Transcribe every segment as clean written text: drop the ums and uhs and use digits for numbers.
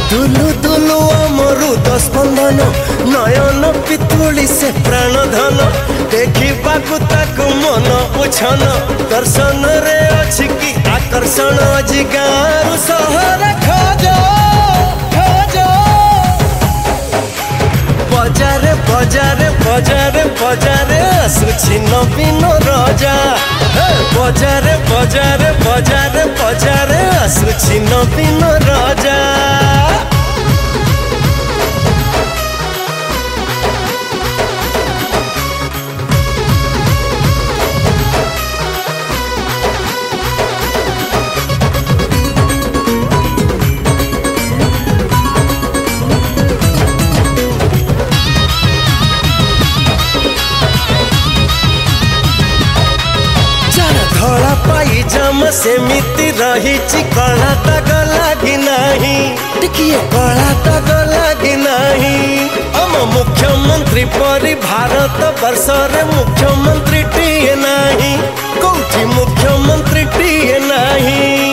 दुलु दुलु अमरुद स्पंदन नयन पितुली से प्राण धन देखिबाकु ताकु मन उछन दर्शन रे अछि कि आकर्षण जिगारु सहर खोजो खोजो बजारे बजारे बजारे बजारे आसुछि नवीन राजा बजारे बजारे बजारे बजारे आसुछि नवीन राजा धड़ा पाइजाम सेमिति रही कला दाग लगी नहीं टिकिए कला दाग लगी नहीं हम मुख्यमंत्री परी भारत वर्ष रे मुख्यमंत्री टीए नहीं कौटी मुख्यमंत्री टीए नहीं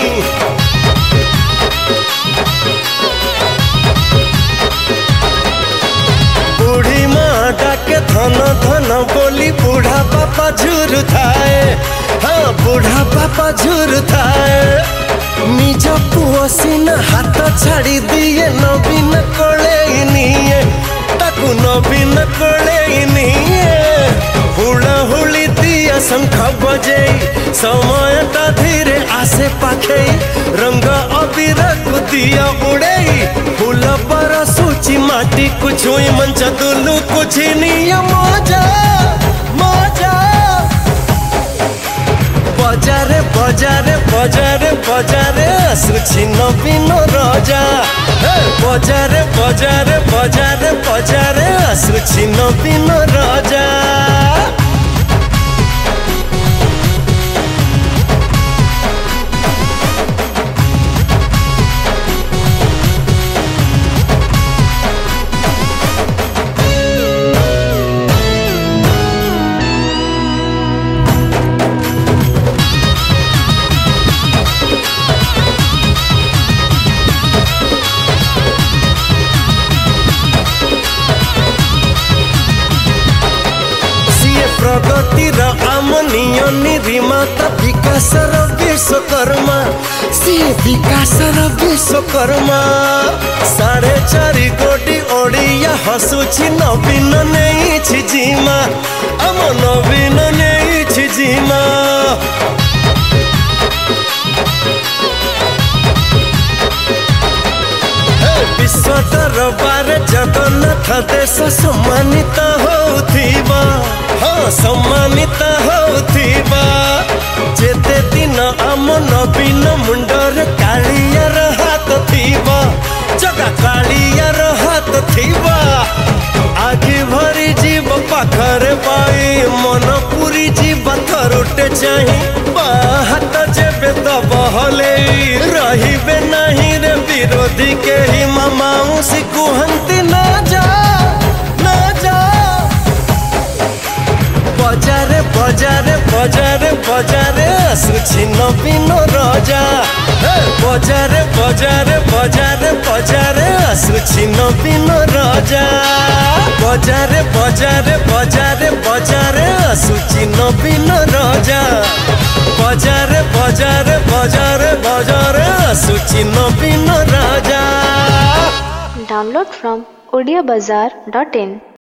बूढ़ी माँ डाके धन धन बोली बूढ़ा बापा झुर थाए हाँ बूढ़ा बापा झुर थाए निज पुओ सीना हाथ छाड़ी दिए नवीन कोले निये ताकू नवीन कोले निये हुड़ा हुली दिया शंख बजे समयटा धीरे आसे पाखे रंग अबीर को दिया उड़े फूल पर सूची माटी कुछ मंच दुलू कुछ नियम मजा मजा बजारे बजारे बजारे बजारे आसुछि नवीन राजा बजारे बजारे बजारे बजारे आसुछि नवीन राजा प्रगतिर आमनीय निर्माता विकासर विश्वकर्मा सी विकासर विश्वकर्मा 4.5 कोटी ओडिया हसुछि नवीन नहीं जिमा आम नवीन नहीं जिमा विश्व दरबार जगन्नाथ देश सम्मानित होथिबा हाँ सम्मानित होथिबा जेते दिन आम नवीन मुंडर कालियार हाथ थिबा जगा कालियार हाथ थिबा आगे भरी जीव पाखरे पाई मन पुरी जीव थरुटे चाही बाहात जेबे दबहले रहिबे नहीं रे विरोधी के ही मामाउसी कुहंती ना जा ना जा बजारे बजारे बजारे बजारे आसुछि नवीन राजा बजारे बजारे बजारे बजारे आसुछि नवीन राजा बजारे बजारे बजारे बजारे आसुछि नवीन राजा बजारे बजारे बजारे बजारे आसुछि नवीन राजा Download from odiabazaar.in